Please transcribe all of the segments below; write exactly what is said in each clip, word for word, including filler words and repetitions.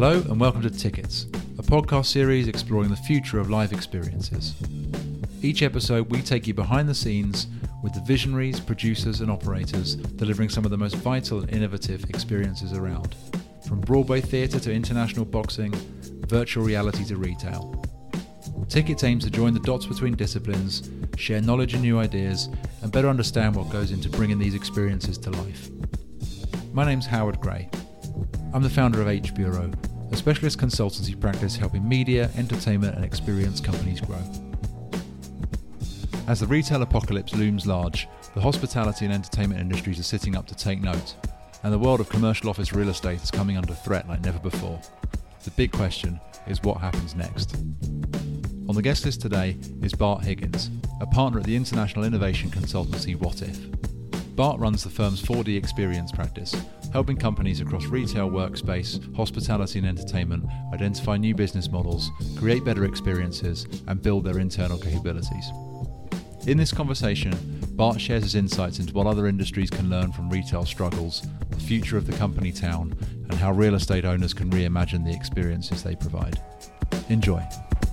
Hello and welcome to Tickets, a podcast series exploring the future of live experiences. Each episode we take you behind the scenes with the visionaries, producers and operators delivering some of the most vital and innovative experiences around. From Broadway theatre to international boxing, virtual reality to retail. Tickets aims to join the dots between disciplines, share knowledge and new ideas, and better understand what goes into bringing these experiences to life. My name's Howard Gray. I'm the founder of H Bureau, a specialist consultancy practice helping media, entertainment and experience companies grow. As the retail apocalypse looms large, the hospitality and entertainment industries are sitting up to take note, and the world of commercial office real estate is coming under threat like never before. The big question is what happens next. On the guest list today is Bart Higgins, a partner at the international innovation consultancy What If. Bart runs the firm's four D experience practice, helping companies across retail, workspace, hospitality and entertainment identify new business models, create better experiences, and build their internal capabilities. In this conversation, Bart shares his insights into what other industries can learn from retail struggles, the future of the company town, and how real estate owners can reimagine the experiences they provide. Enjoy.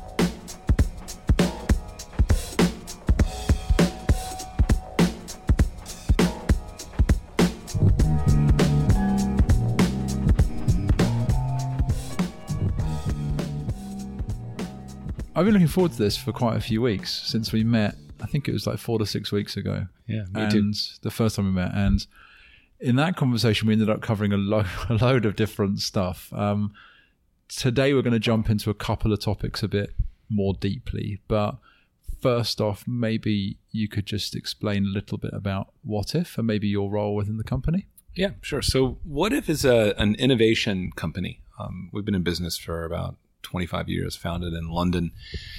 I've been looking forward to this for quite a few weeks since we met. I think it was like four to six weeks ago. Yeah, me and too. The first time we met. And in that conversation, we ended up covering a, lo- a load of different stuff. Um, today, we're going to jump into a couple of topics a bit more deeply. But first off, maybe you could just explain a little bit about What If and maybe your role within the company. Yeah, sure. So What If is a, an innovation company. Um, we've been in business for about twenty-five years, founded in London.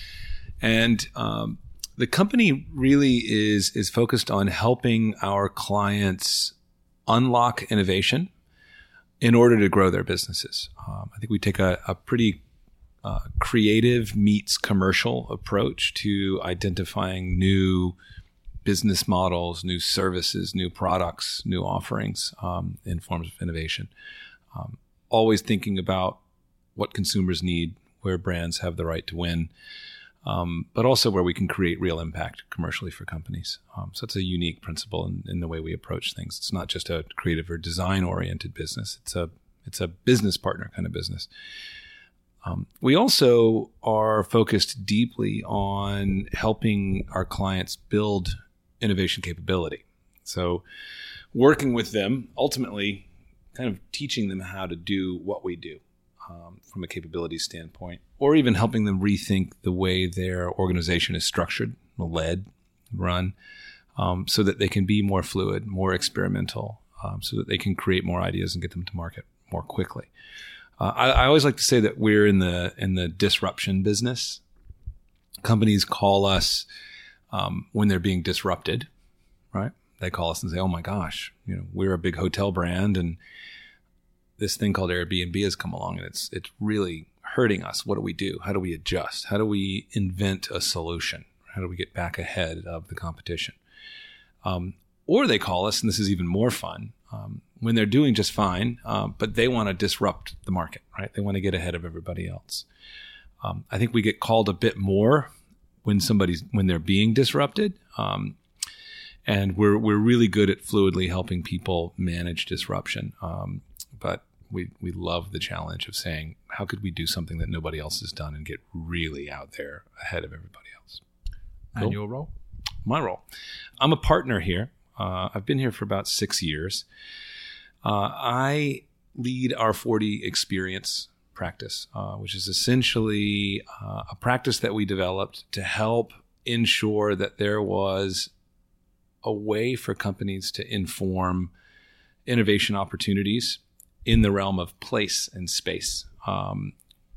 And um, the company really is is focused on helping our clients unlock innovation in order to grow their businesses. Um, I think we take a, a pretty uh, creative meets commercial approach to identifying new business models, new services, new products, new offerings um, in forms of innovation. Um, always thinking about what consumers need, where brands have the right to win, um, but also where we can create real impact commercially for companies. Um, so it's a unique principle in, in the way we approach things. It's not just a creative or design-oriented business. It's a it's a business partner kind of business. Um, we also are focused deeply on helping our clients build innovation capability. So working with them, ultimately kind of teaching them how to do what we do. Um, from a capability standpoint, or even helping them rethink the way their organization is structured, led, run, um, so that they can be more fluid, more experimental, um, so that they can create more ideas and get them to market more quickly. Uh, I, I always like to say that we're in the in the disruption business. Companies call us um, when they're being disrupted, right? They call us and say, "Oh my gosh, you know, we're a big hotel brand and this thing called Airbnb has come along and it's it's really hurting us. What do we do? How do we adjust? How do we invent a solution? How do we get back ahead of the competition?" Um, or they call us, and this is even more fun, um, when they're doing just fine, um, but they want to disrupt the market, right? They want to get ahead of everybody else. Um, I think we get called a bit more when somebody's when they're being disrupted, um, and we're we're really good at fluidly helping people manage disruption. Um, but We we love the challenge of saying, how could we do something that nobody else has done and get really out there ahead of everybody else? Cool. And your role? My role. I'm a partner here. Uh, I've been here for about six years. Uh, I lead our four D experience practice, uh, which is essentially uh, a practice that we developed to help ensure that there was a way for companies to inform innovation opportunities in the realm of place and space, um,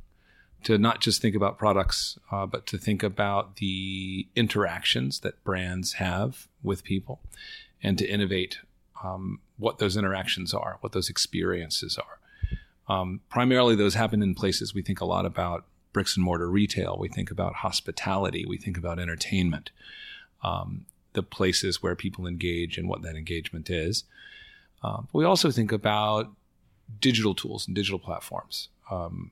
to not just think about products, uh, but to think about the interactions that brands have with people and to innovate um, what those interactions are, what those experiences are. Um, primarily, those happen in places we think a lot about bricks and mortar retail. We think about hospitality. We think about entertainment, um, the places where people engage and what that engagement is. Um, we also think about digital tools and digital platforms. Um,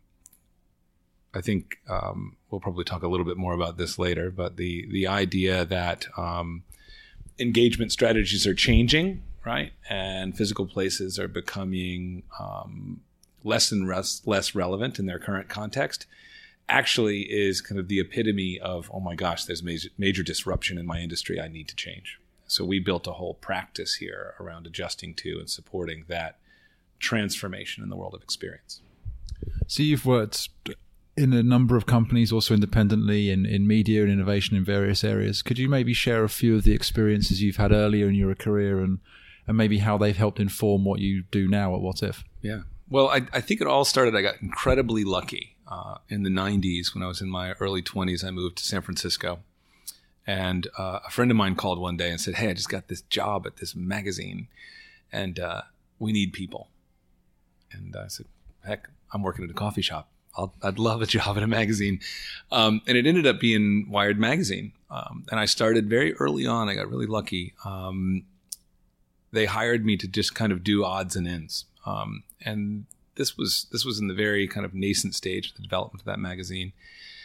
I think um, we'll probably talk a little bit more about this later, but the the idea that um, engagement strategies are changing, right, and physical places are becoming um, less and less, less relevant in their current context, actually is kind of the epitome of, oh my gosh, there's major, major disruption in my industry. I need to change. So we built a whole practice here around adjusting to and supporting that transformation in the world of experience. So you've worked in a number of companies, also independently in, in media and innovation in various areas. Could you maybe share a few of the experiences you've had earlier in your career and, and maybe how they've helped inform what you do now at What If? Yeah. Well, I, I think it all started, I got incredibly lucky. Uh, in the nineties, when I was in my early twenties, I moved to San Francisco. And uh, a friend of mine called one day and said, hey, I just got this job at this magazine and uh, we need people. And I said, heck, I'm working at a coffee shop. I'll, I'd love a job at a magazine. Um, and it ended up being Wired Magazine. Um, and I started very early on. I got really lucky. Um, they hired me to just kind of do odds and ends. Um, and this was this was in the very kind of nascent stage of the development of that magazine.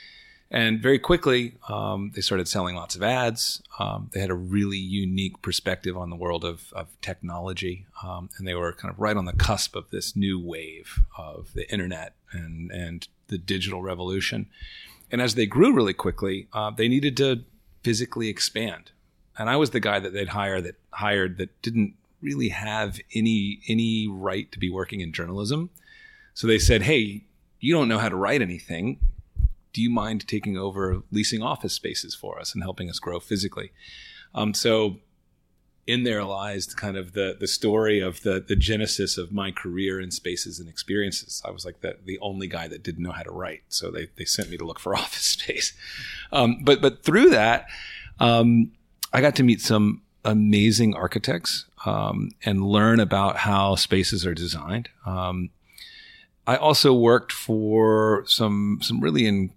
And very quickly, um, they started selling lots of ads. Um, they had a really unique perspective on the world of, of technology. Um, and they were kind of right on the cusp of this new wave of the internet and, and the digital revolution. And as they grew really quickly, uh, they needed to physically expand. And I was the guy that they'd hire that hired that didn't really have any any right to be working in journalism. So they said, hey, you don't know how to write anything. Do you mind taking over leasing office spaces for us and helping us grow physically? Um, so in there lies kind of the the story of the the genesis of my career in spaces and experiences. I was like the, the only guy that didn't know how to write. So they, they sent me to look for office space. Um, but but through that, um, I got to meet some amazing architects um, and learn about how spaces are designed. Um, I also worked for some some really in,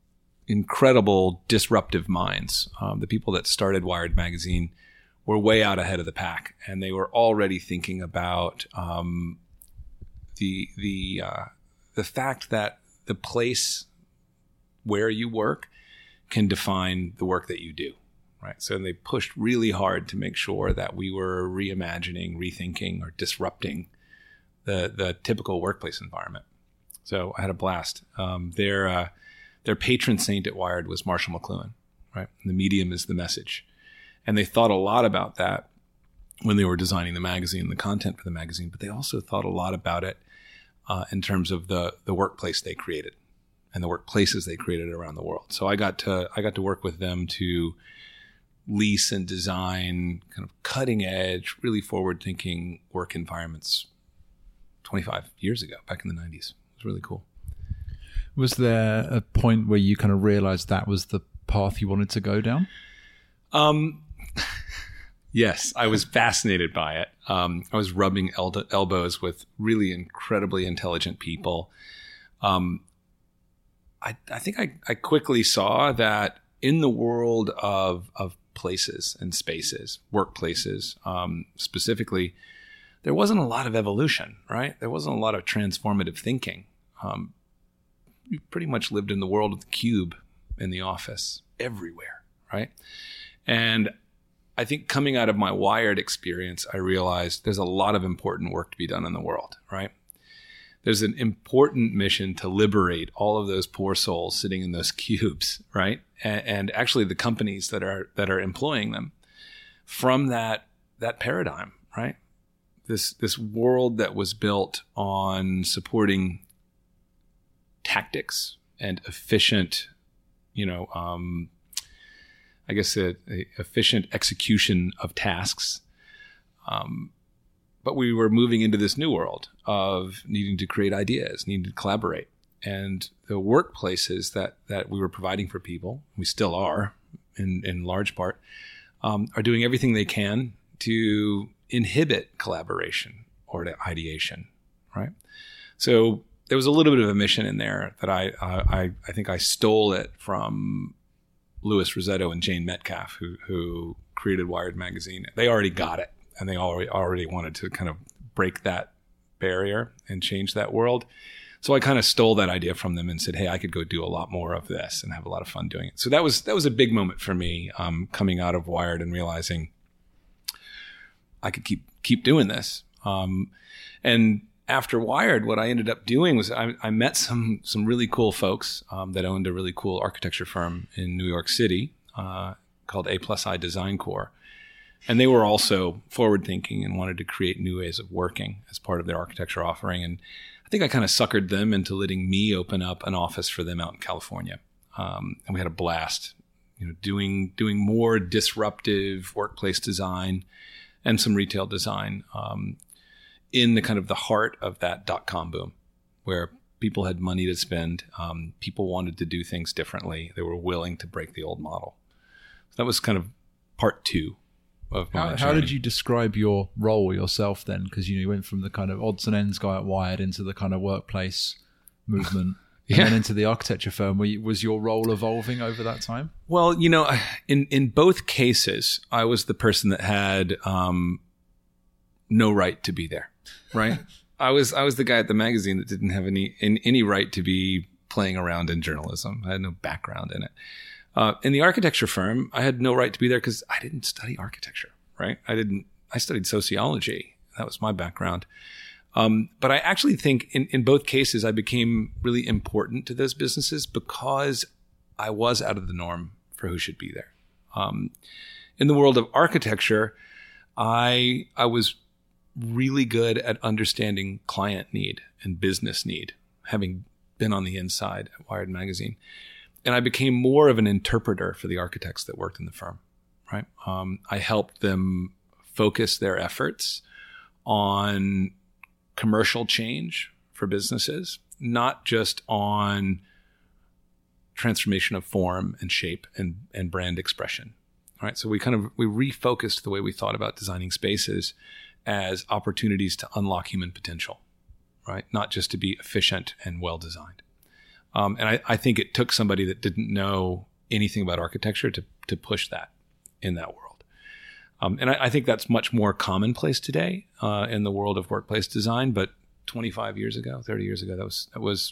incredible disruptive minds. Um, the people that started Wired Magazine were way out ahead of the pack, and they were already thinking about um, the the uh, the fact that the place where you work can define the work that you do. Right. So they pushed really hard to make sure that we were reimagining, rethinking, or disrupting the the typical workplace environment. So I had a blast. Um, their uh, their patron saint at Wired was Marshall McLuhan. Right. And the medium is the message, and they thought a lot about that when they were designing the magazine, the content for the magazine. But they also thought a lot about it uh, in terms of the the workplace they created and the workplaces they created around the world. So I got to I got to work with them to lease and design kind of cutting edge, really forward thinking work environments twenty-five years ago, back in the nineties. It was really cool. Was there a point where you kind of realized that was the path you wanted to go down? Um, yes, I was fascinated by it. Um, I was rubbing el- elbows with really incredibly intelligent people. Um, I, I think I, I quickly saw that in the world of, of places and spaces, workplaces, um, specifically, there wasn't a lot of evolution, right? There wasn't a lot of transformative thinking. Um, we pretty much lived in the world of the cube in the office everywhere, right? And I think coming out of my Wired experience, I realized there's a lot of important work to be done in the world, right? There's an important mission to liberate all of those poor souls sitting in those cubes, right? And, and actually the companies that are that are employing them from that that paradigm, right? This this world that was built on supporting tactics and efficient, you know, um, I guess a, a efficient execution of tasks. Um, But we were moving into this new world of needing to create ideas, needing to collaborate. And the workplaces that, that we were providing for people, we still are in, in large part, um, are doing everything they can to inhibit collaboration or to ideation, right? So there was a little bit of a mission in there that I, I, I think I stole it from Louis Rosetto and Jane Metcalf, who, who created Wired Magazine. They already got it. And they already already wanted to kind of break that barrier and change that world. So I kind of stole that idea from them and said, hey, I could go do a lot more of this and have a lot of fun doing it. So that was that was a big moment for me, um, coming out of Wired and realizing I could keep keep doing this. Um, and after Wired, what I ended up doing was I, I met some some really cool folks um, that owned a really cool architecture firm in New York City uh, called A Plus I Design Corps. And they were also forward-thinking and wanted to create new ways of working as part of their architecture offering. And I think I kind of suckered them into letting me open up an office for them out in California. Um, and we had a blast, you know, doing doing more disruptive workplace design and some retail design um, in the kind of the heart of that dot-com boom, where people had money to spend. Um, people wanted to do things differently. They were willing to break the old model. So that was kind of part two. Of my how, how did you describe your role yourself then? Because you know, you went from the kind of odds and ends guy at Wired into the kind of workplace movement, yeah. and then into the architecture firm. Were you, was your role evolving over that time? Well, you know, in in both cases, I was the person that had um, no right to be there. Right? I was I was the guy at the magazine that didn't have any in, any right to be playing around in journalism. I had no background in it. Uh, in the architecture firm, I had no right to be there because I didn't study architecture, right? I didn't. I studied sociology. That was my background. Um, but I actually think in, in both cases, I became really important to those businesses because I was out of the norm for who should be there. Um, in the world of architecture, I I was really good at understanding client need and business need, having been on the inside at Wired Magazine. And I became more of an interpreter for the architects that worked in the firm, right? Um, I helped them focus their efforts on commercial change for businesses, not just on transformation of form and shape and, and brand expression, right? So we kind of, we refocused the way we thought about designing spaces as opportunities to unlock human potential, right? Not just to be efficient and well-designed. Um, and I, I think it took somebody that didn't know anything about architecture to to push that in that world. Um, and I, I think that's much more commonplace today uh, in the world of workplace design. But twenty-five years ago, thirty years ago, that was that was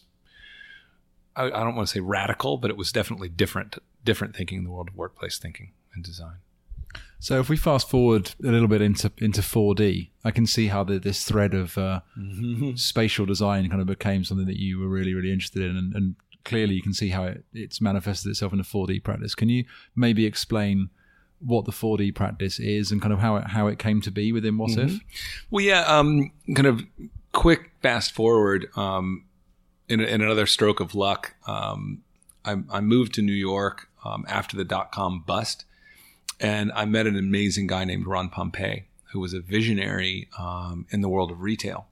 I, I don't want to say radical, but it was definitely different different thinking in the world of workplace thinking and design. So if we fast forward a little bit into into four D, I can see how the, this thread of uh, mm-hmm. spatial design kind of became something that you were really, really interested in. And, and clearly you can see how it, it's manifested itself in the four D practice. Can you maybe explain what the four D practice is and kind of how it, how it came to be within What mm-hmm. If? Well, yeah, um, kind of quick fast forward, um, in, in another stroke of luck, um, I, I moved to New York um, after the dot-com bust. And I met an amazing guy named Ron Pompei, who was a visionary um, in the world of retail.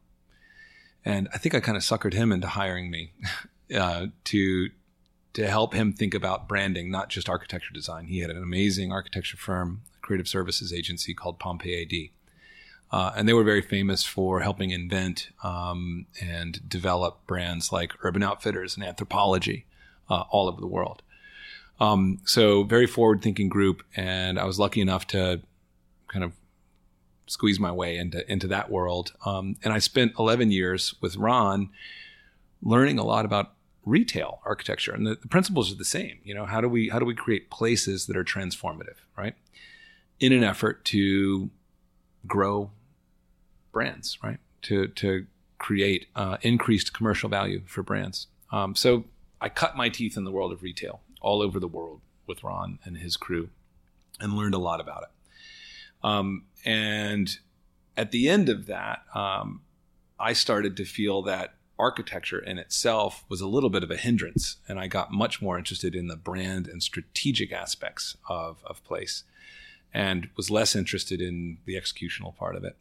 And I think I kind of suckered him into hiring me uh, to to help him think about branding, not just architecture design. He had an amazing architecture firm, a creative services agency called Pompei A D. Uh, and they were very famous for helping invent um, and develop brands like Urban Outfitters and Anthropologie uh, all over the world. Um, so very forward-thinking group, and I was lucky enough to kind of squeeze my way into into that world. Um, and I spent eleven years with Ron learning a lot about retail architecture, and the, the principles are the same. You know, how do we how do we create places that are transformative, right? In an effort to grow brands, right? To to create uh, increased commercial value for brands. Um, so I cut my teeth in the world of retail all over the world with Ron and his crew and learned a lot about it. Um, and at the end of that, um, I started to feel that architecture in itself was a little bit of a hindrance. And I got much more interested in the brand and strategic aspects of, of place and was less interested in the executional part of it.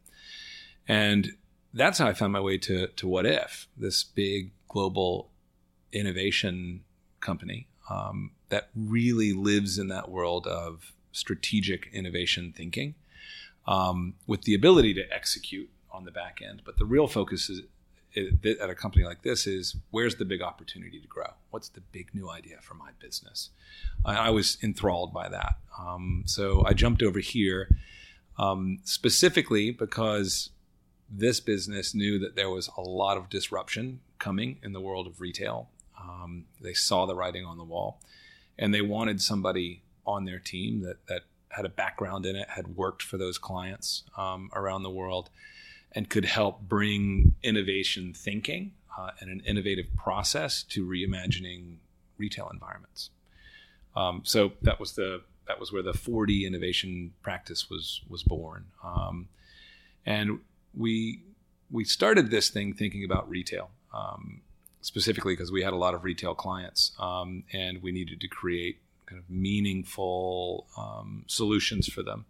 And that's how I found my way to, to What If, this big global innovation company um, that really lives in that world of strategic innovation thinking um, with the ability to execute on the back end. But the real focus is, is, at a company like this is, where's the big opportunity to grow? What's the big new idea for my business? I, I was enthralled by that. Um, so I jumped over here um, specifically because this business knew that there was a lot of disruption coming in the world of retail. Um, they saw the writing on the wall, and they wanted somebody on their team that that had a background in it, had worked for those clients um, around the world, and could help bring innovation thinking uh, and an innovative process to reimagining retail environments. Um, so that was the that was where the four D innovation practice was was born, um, and we we started this thing thinking about retail. Um, specifically because we had a lot of retail clients, um, and we needed to create kind of meaningful um, solutions for them.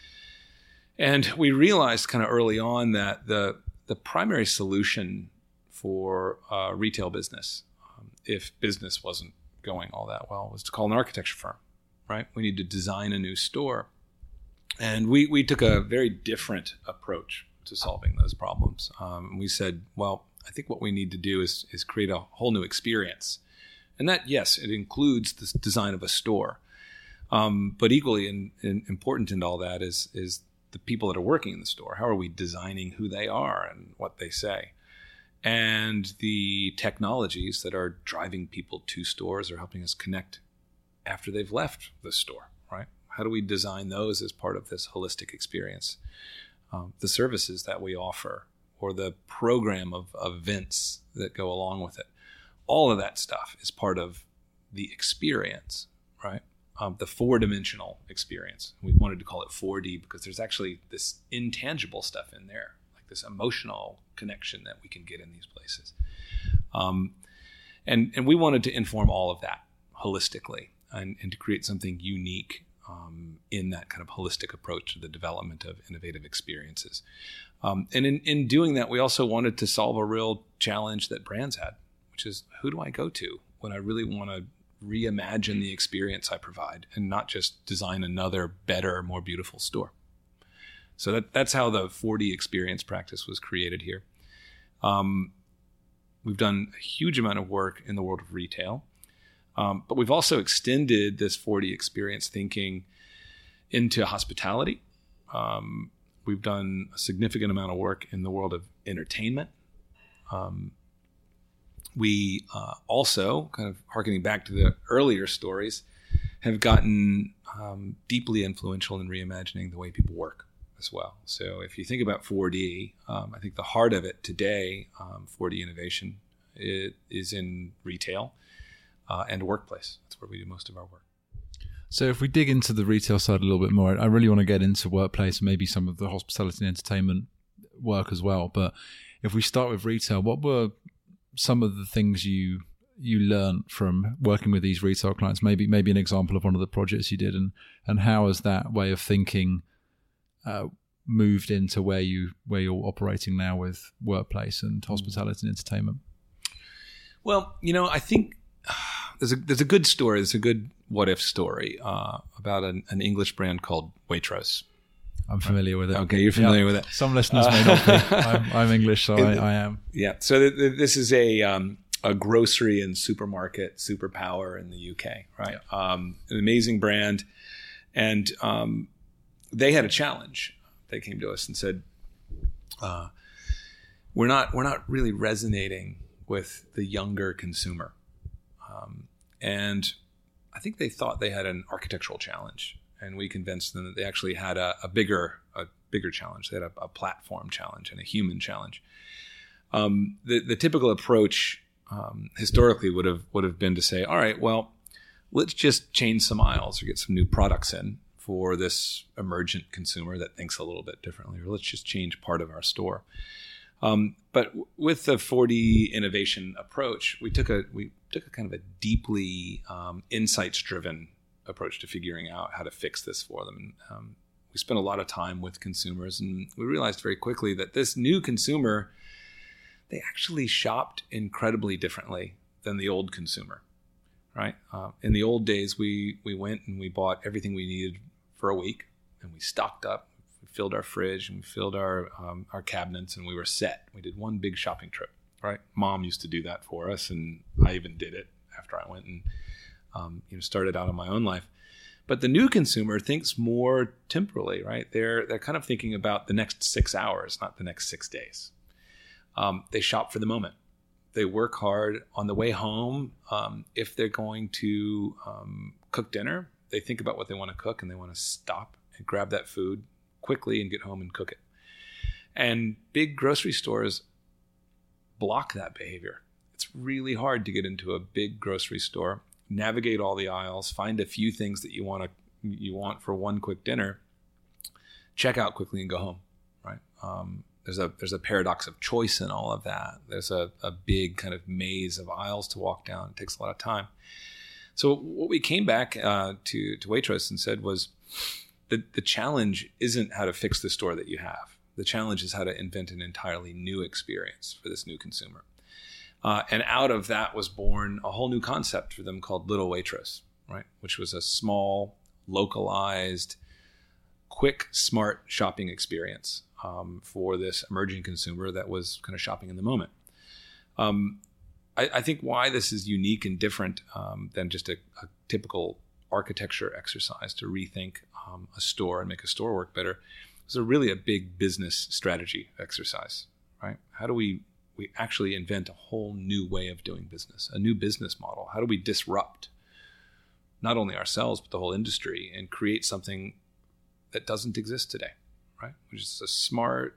And we realized kind of early on that the the primary solution for uh, retail business, um, if business wasn't going all that well, was to call an architecture firm, right? We need to design a new store. And we, we took a very different approach to solving those problems. Um, we said, well, I think what we need to do is is create a whole new experience. And that, yes, it includes the design of a store. Um, but equally in, in important in all that is is the people that are working in the store. How are we designing who they are and what they say? And the technologies that are driving people to stores are helping us connect after they've left the store, right? How do we design those as part of this holistic experience? Um, the services that we offer, or the program of, of events that go along with it. All of that stuff is part of the experience, right? Um, the four-dimensional experience. We wanted to call it four D because there's actually this intangible stuff in there, like this emotional connection that we can get in these places. Um, and, and we wanted to inform all of that holistically and, and to create something unique um, in that kind of holistic approach to the development of innovative experiences. Um, and in, in doing that, we also wanted to solve a real challenge that brands had, which is, who do I go to when I really want to reimagine the experience I provide and not just design another better, more beautiful store? So that, that's how the four D experience practice was created here. Um, we've done a huge amount of work in the world of retail, um, but we've also extended this four D experience thinking into hospitality. Um, We've done a significant amount of work in the world of entertainment. Um, we uh, also, kind of harkening back to the earlier stories, have gotten um, deeply influential in reimagining the way people work as well. So if you think about four D, um, I think the heart of it today, um, four D innovation, it is in retail uh, and workplace. That's where we do most of our work. So if we dig into the retail side a little bit more, I really want to get into workplace and maybe some of the hospitality and entertainment work as well. But if we start with retail, what were some of the things you you learned from working with these retail clients? Maybe maybe an example of one of the projects you did, and and how has that way of thinking uh, moved into where you where you're operating now with workplace and hospitality and entertainment? Well, you know, I think there's a there's a good story. There's a good what if story uh, about an, an English brand called Waitrose. I'm familiar with it. Okay, you're familiar yeah. with it. Some listeners may not be. I'm, I'm English, so I, I am. Yeah. So th- th- this is a um, a grocery and supermarket superpower in the U K, right? Yeah. Um, an amazing brand, and um, they had a challenge. They came to us and said, uh, "We're not we're not really resonating with the younger consumer," um, and I think they thought they had an architectural challenge. And we convinced them that they actually had a, a bigger a bigger challenge. They had a, a platform challenge and a human challenge. Um, the, the typical approach um, historically would have would have been to say, all right, well, let's just change some aisles or get some new products in for this emergent consumer that thinks a little bit differently, or let's just change part of our store. Um, but w- with the four D innovation approach, we took a we took a kind of a deeply um, insights-driven approach to figuring out how to fix this for them. And, um, we spent a lot of time with consumers, and we realized very quickly that this new consumer, they actually shopped incredibly differently than the old consumer, right? Uh, in the old days, we we went and we bought everything we needed for a week, and we stocked up, we filled our fridge, and we filled our um, our cabinets, and we were set. We did one big shopping trip, right? Mom used to do that for us, and I even did it after I went and Um, you know, started out in my own life. But the new consumer thinks more temporally, right? They're they're kind of thinking about the next six hours, not the next six days. Um, they shop for the moment. They work hard on the way home. Um, if they're going to um, cook dinner, they think about what they want to cook and they want to stop and grab that food quickly and get home and cook it. And big grocery stores block that behavior. It's really hard to get into a big grocery store, navigate all the aisles, find a few things that you want to you want for one quick dinner, check out quickly and go home. Right? Um, there's a there's a paradox of choice in all of that. There's a, a big kind of maze of aisles to walk down. It takes a lot of time. So what we came back uh, to to Waitrose and said was, the the challenge isn't how to fix the store that you have. The challenge is how to invent an entirely new experience for this new consumer. Uh, and out of that was born a whole new concept for them called Little Waitrose, right? Which was a small, localized, quick, smart shopping experience um, for this emerging consumer that was kind of shopping in the moment. Um, I, I think why this is unique and different um, than just a, a typical architecture exercise to rethink um, a store and make a store work better is a really a big business strategy exercise, right? How do we we actually invent a whole new way of doing business, a new business model? How do we disrupt not only ourselves, but the whole industry and create something that doesn't exist today, right? Which is a smart,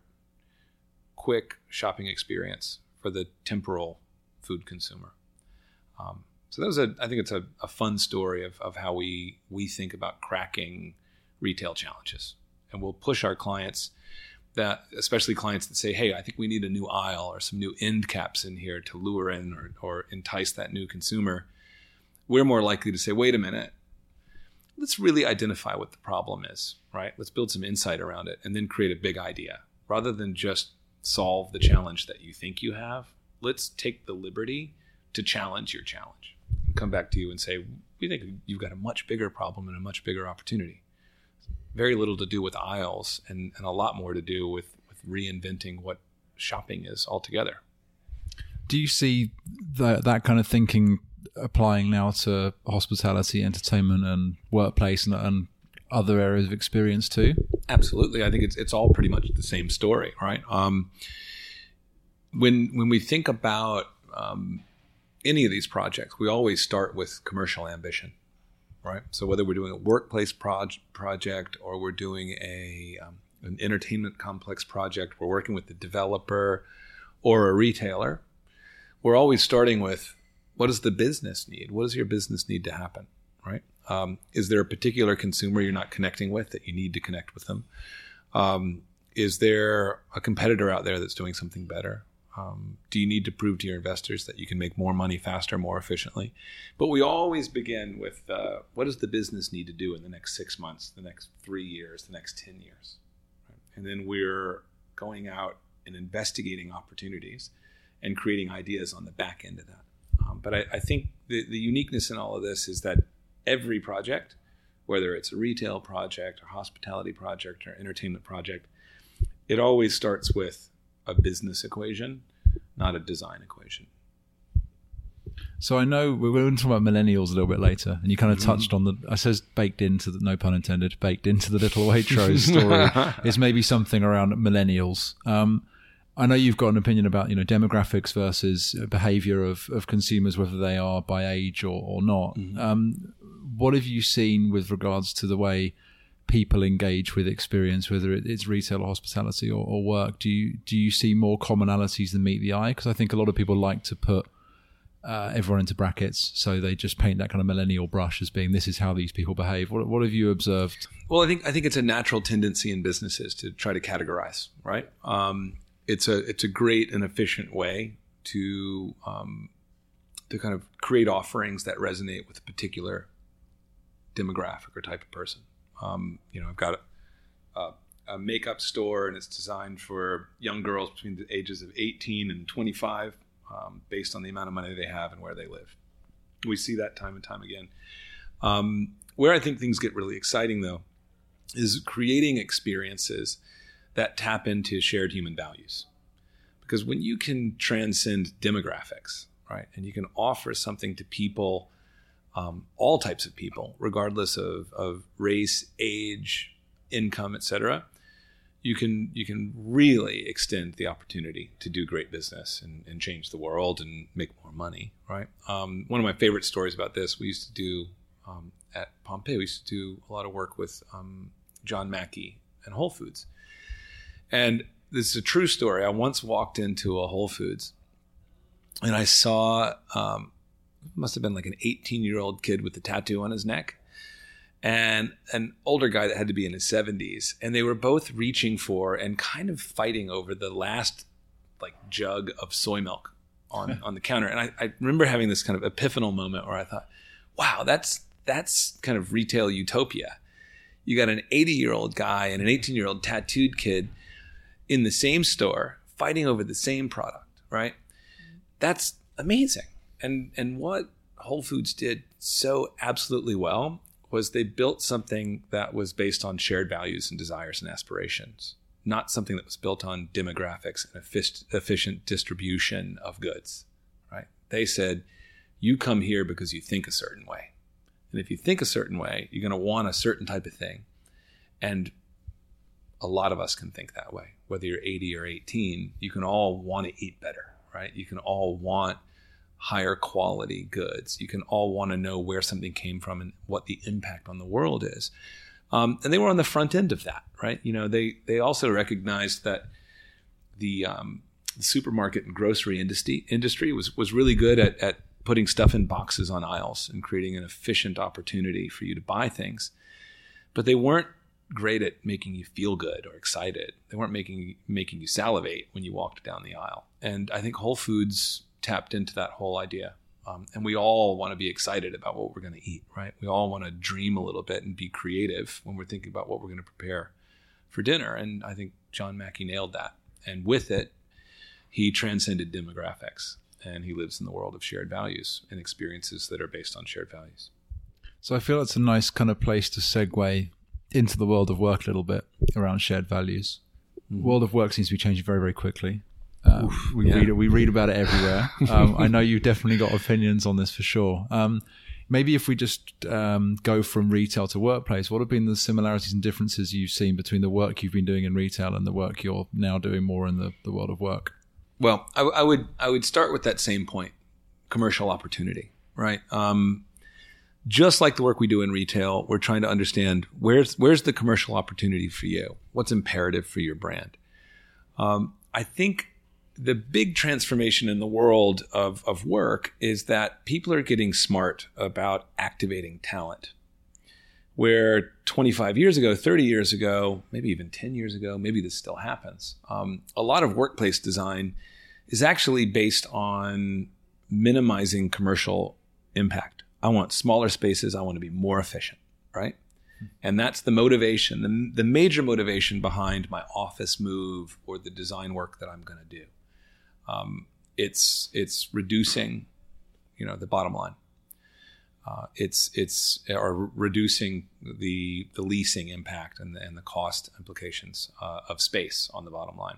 quick shopping experience for the temporal food consumer. Um, so that was a, I think it's a, a fun story of, of how we, we think about cracking retail challenges. And we'll push our clients that, especially clients that say, hey, I think we need a new aisle or some new end caps in here to lure in or, or entice that new consumer. We're more likely to say, wait a minute, let's really identify what the problem is, right? Let's build some insight around it and then create a big idea. Rather than just solve the challenge that you think you have, let's take the liberty to challenge your challenge and come back to you and say, we think you've got a much bigger problem and a much bigger opportunity. Very little to do with aisles and, and a lot more to do with, with reinventing what shopping is altogether. Do you see that, that kind of thinking applying now to hospitality, entertainment, and workplace and, and other areas of experience too? Absolutely. I think it's it's all pretty much the same story, right? Um, when when we think about um, any of these projects, we always start with commercial ambition, right? So whether we're doing a workplace proj- project or we're doing a um, an entertainment complex project, we're working with the developer or a retailer, we're always starting with, what does the business need? What does your business need to happen, right? Um, is there a particular consumer you're not connecting with that you need to connect with them? Um, is there a competitor out there that's doing something better? Um, do you need to prove to your investors that you can make more money faster, more efficiently? But we always begin with uh, what does the business need to do in the next six months, the next three years, the next ten years? Right? And then we're going out and investigating opportunities and creating ideas on the back end of that. Um, but I, I think the, the uniqueness in all of this is that every project, whether it's a retail project or hospitality project or entertainment project, it always starts with a business equation, not a design equation. So I know we're going to talk about millennials a little bit later, and you kind of mm-hmm. touched on the, I says baked into the, no pun intended, baked into the Little Waitrose story is maybe something around millennials. Um, I know you've got an opinion about, you know, demographics versus behavior of, of consumers, whether they are by age or, or not. Mm-hmm. Um, what have you seen with regards to the way people engage with experience, whether it's retail or hospitality or, or work? Do you do you see more commonalities than meet the eye? Because I think a lot of people like to put uh, everyone into brackets, so they just paint that kind of millennial brush as being, this is how these people behave. What, what have you observed? Well, I think I think it's a natural tendency in businesses to try to categorize, right? Um, It's a it's a great and efficient way to um, to kind of create offerings that resonate with a particular demographic or type of person. Um, you know, I've got a, a, a makeup store and it's designed for young girls between the ages of eighteen and twenty-five, um, based on the amount of money they have and where they live. We see that time and time again. Um, where I think things get really exciting, though, is creating experiences that tap into shared human values. Because when you can transcend demographics, right, and you can offer something to people, um, all types of people, regardless of, of race, age, income, et cetera, you can you can really extend the opportunity to do great business and, and change the world and make more money, right? Um, one of my favorite stories about this, we used to do um, at Pompeii, we used to do a lot of work with um, John Mackey and Whole Foods. And this is a true story. I once walked into a Whole Foods and I saw, um, must have been like an eighteen-year-old kid with a tattoo on his neck and an older guy that had to be in his seventies. And they were both reaching for and kind of fighting over the last like jug of soy milk on, on the counter. And I, I remember having this kind of epiphanal moment where I thought, wow, that's that's kind of retail utopia. You got an eighty-year-old guy and an eighteen-year-old tattooed kid in the same store fighting over the same product, right? That's amazing. And and what Whole Foods did so absolutely well was they built something that was based on shared values and desires and aspirations, not something that was built on demographics and efficient distribution of goods, right? They said, you come here because you think a certain way. And if you think a certain way, you're going to want a certain type of thing. And a lot of us can think that way. Whether you're eighty or eighteen, you can all want to eat better, right? You can all want higher quality goods. You can all want to know where something came from and what the impact on the world is. Um, and they were on the front end of that, right? You know, they they also recognized that the, um, the supermarket and grocery industry industry was was really good at, at putting stuff in boxes on aisles and creating an efficient opportunity for you to buy things. But they weren't great at making you feel good or excited. They weren't making making you salivate when you walked down the aisle. And I think Whole Foods tapped into that whole idea. Um, and we all want to be excited about what we're going to eat, right? We all want to dream a little bit and be creative when we're thinking about what we're going to prepare for dinner. And I think John Mackey nailed that. And with it, he transcended demographics. And he lives in the world of shared values and experiences that are based on shared values. So I feel it's a nice kind of place to segue into the world of work a little bit around shared values. Mm-hmm. World of work seems to be changing very, very quickly. Um, Oof, we yeah. read it, we read about it everywhere. Um, I know you've definitely got opinions on this for sure. Um, maybe if we just um, go from retail to workplace, what have been the similarities and differences you've seen between the work you've been doing in retail and the work you're now doing more in the, the world of work? Well, I, I would I would start with that same point, commercial opportunity, right? Um, just like the work we do in retail, we're trying to understand where's where's the commercial opportunity for you? What's imperative for your brand? Um, I think the big transformation in the world of, of work is that people are getting smart about activating talent. Where twenty-five years ago, thirty years ago, maybe even ten years ago, maybe this still happens. Um, a lot of workplace design is actually based on minimizing commercial impact. I want smaller spaces. I want to be more efficient, right? Mm-hmm. And that's the motivation, the, the major motivation behind my office move or the design work that I'm going to do. Um, it's it's reducing, you know, the bottom line. Uh, it's it's or reducing the the leasing impact and the, and the cost implications uh, of space on the bottom line.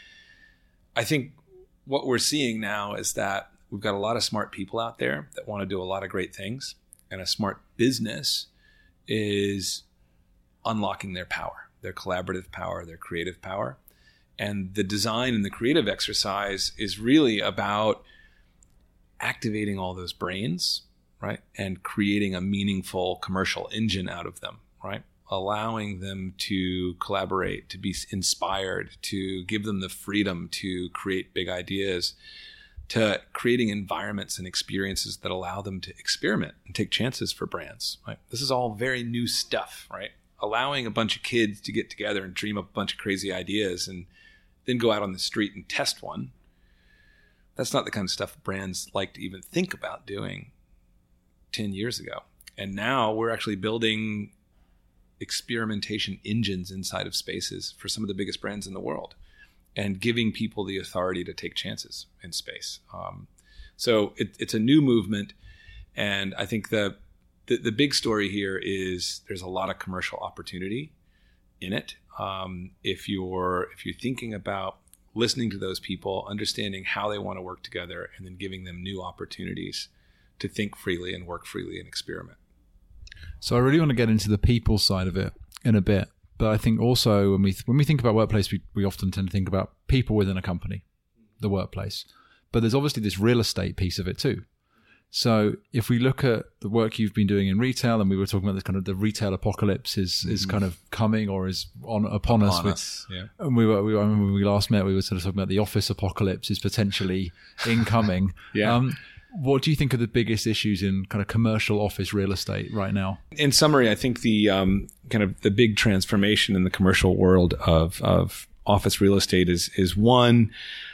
I think what we're seeing now is that we've got a lot of smart people out there that want to do a lot of great things, and a smart business is unlocking their power, their collaborative power, their creative power. And the design and the creative exercise is really about activating all those brains, right? And creating a meaningful commercial engine out of them, right? Allowing them to collaborate, to be inspired, to give them the freedom to create big ideas, to creating environments and experiences that allow them to experiment and take chances for brands, right? This is all very new stuff, right? Allowing a bunch of kids to get together and dream up a bunch of crazy ideas and then go out on the street and test one. That's not the kind of stuff brands like to even think about doing ten years ago. And now we're actually building experimentation engines inside of spaces for some of the biggest brands in the world and giving people the authority to take chances in space. Um, so it, it's a new movement. And I think the, the the big story here is there's a lot of commercial opportunity in it. Um, if you're if you're thinking about listening to those people, understanding how they want to work together, and then giving them new opportunities to think freely and work freely and experiment. So I really want to get into the people side of it in a bit. but I think also when we th- when we think about workplace, we, we often tend to think about people within a company, the workplace. But there's obviously this real estate piece of it too. So if we look at the work you've been doing in retail, and we were talking about this kind of the retail apocalypse is is mm-hmm. kind of coming or is on upon, upon us. us yeah. And we were, we, I remember when we last met, we were sort of talking about the office apocalypse is potentially incoming. yeah. Um, what do you think are the biggest issues in kind of commercial office real estate right now? In summary, I think the um, kind of the big transformation in the commercial world of of office real estate is is one.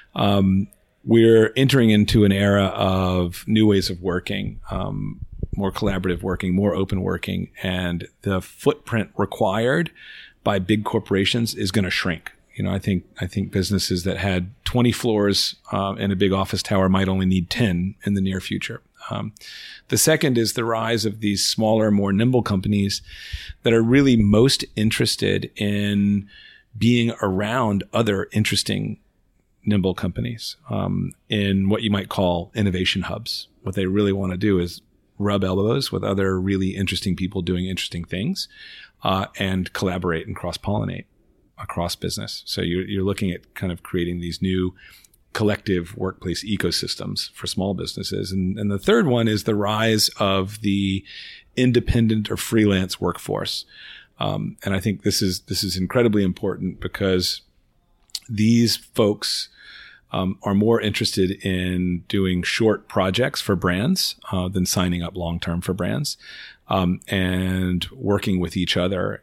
Um, We're entering into an era of new ways of working, um, more collaborative working, more open working, and the footprint required by big corporations is going to shrink. You know, I think I think businesses that had twenty floors uh, in a big office tower might only need ten in the near future. Um, the second is the rise of these smaller, more nimble companies that are really most interested in being around other interesting nimble companies um, in what you might call innovation hubs. What they really want to do is rub elbows with other really interesting people doing interesting things uh, and collaborate and cross-pollinate across business. So you're, you're looking at kind of creating these new collective workplace ecosystems for small businesses. And, and the third one is the rise of the independent or freelance workforce. Um, and I think this is this is incredibly important because these folks um, are more interested in doing short projects for brands uh, than signing up long-term for brands, um, and working with each other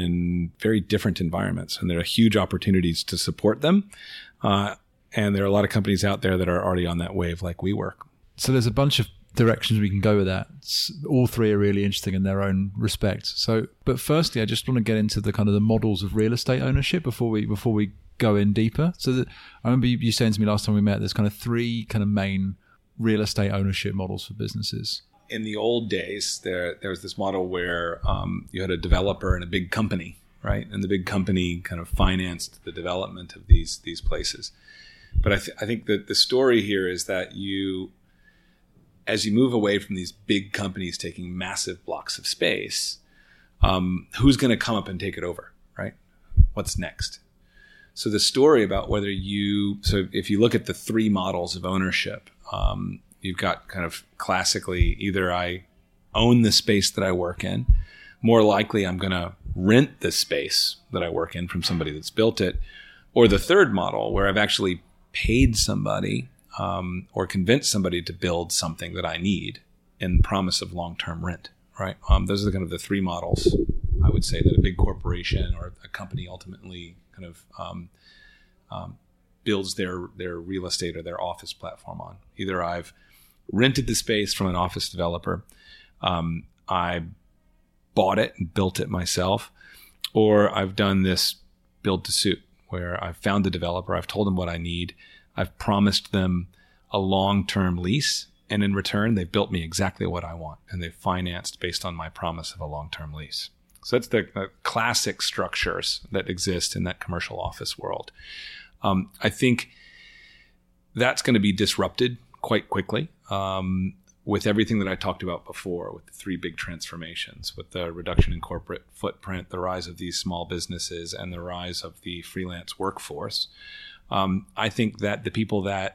in very different environments. And there are huge opportunities to support them. Uh, and there are a lot of companies out there that are already on that wave like WeWork. So there's a bunch of directions we can go with that. It's, all three are really interesting in their own respect. So, but firstly, I just want to get into the kind of the models of real estate ownership before we before we go in deeper. So that, I remember you, you saying to me last time we met, there's kind of three kind of main real estate ownership models for businesses. In the old days, there there was this model where um, you had a developer and a big company, right? And the big company kind of financed the development of these these places. But I, th- I think that the story here is that you, as you move away from these big companies taking massive blocks of space, um, who's going to come up and take it over, right? What's next? So the story about whether you, so if you look at the three models of ownership, um, you've got kind of classically either I own the space that I work in, more likely I'm going to rent the space that I work in from somebody that's built it, or the third model where I've actually paid somebody um, or convinced somebody to build something that I need in promise of long-term rent, right? Um, those are kind of the three models, I would say, that a big corporation or a company ultimately kind of um, um, builds their, their real estate or their office platform on. Either I've rented the space from an office developer, um, I bought it and built it myself, or I've done this build to suit where I've found the developer, I've told them what I need, I've promised them a long-term lease, and in return, they've built me exactly what I want, and they've financed based on my promise of a long-term lease. So that's the, the classic structures that exist in that commercial office world. Um, I think that's going to be disrupted quite quickly um, with everything that I talked about before, with the three big transformations, with the reduction in corporate footprint, the rise of these small businesses, and the rise of the freelance workforce. Um, I think that the people that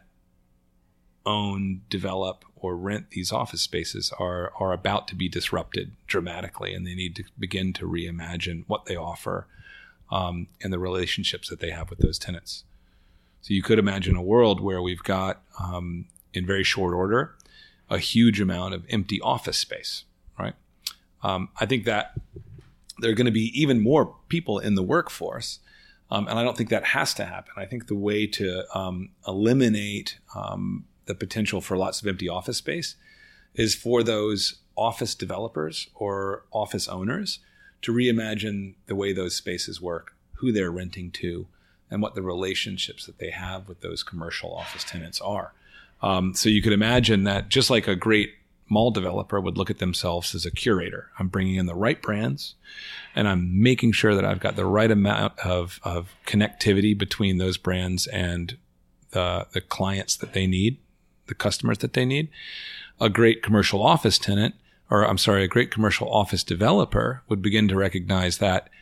own, develop, or rent these office spaces are are about to be disrupted dramatically, and they need to begin to reimagine what they offer um, and the relationships that they have with those tenants. So you could imagine a world where we've got, um, in very short order, a huge amount of empty office space, right? Um, I think that there are going to be even more people in the workforce, um, and I don't think that has to happen. I think the way to um, eliminate um, the potential for lots of empty office space is for those office developers or office owners to reimagine the way those spaces work, who they're renting to, and what the relationships that they have with those commercial office tenants are. Um, so you could imagine that just like a great mall developer would look at themselves as a curator. I'm bringing in the right brands, and I'm making sure that I've got the right amount of, of connectivity between those brands and the, the clients that they need, the customers that they need. A great commercial office tenant, or I'm sorry, a great commercial office developer would begin to recognize that